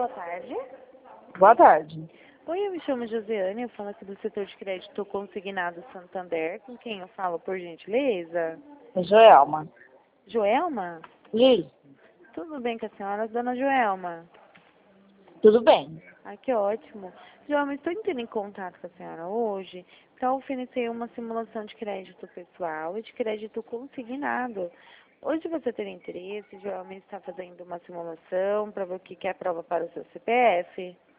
Boa tarde. Boa tarde. Oi, eu me chamo Josiane, eu falo aqui do setor de crédito consignado Santander. Com quem eu falo, por gentileza? É Joelma. Joelma? Isso, Tudo bem com a senhora, dona Joelma? tudo bem. Ah, que ótimo. Joelma, estou entrando em contato com a senhora hoje para oferecer uma simulação de crédito pessoal e de crédito consignado. Hoje você tem interesse, Joelma, está fazendo uma simulação para ver o que é a prova para o seu CPF?